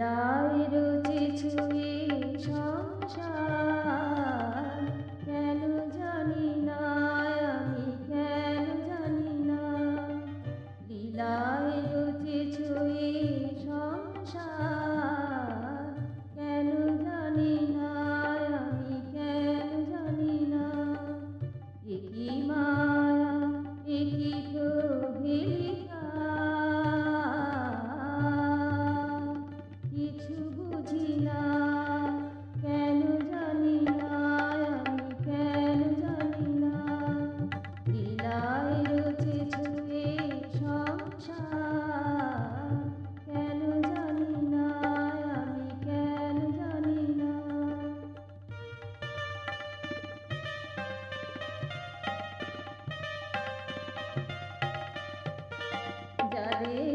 লীলায় রচেছ এই সংসার, কেন জানি না আমি, কেন জানি না। লীলায় রচেছ এই সংসার, কেন জানি না আমি, কেন জানি না। একই মায়া একই প্রহেলিকা, কিছু বুঝি না, কেন জানি না আমি, কেন জানি না। লীলায় রচেছ এই সংসার, কেন জানি না আমি, কেন জানি না। যাদের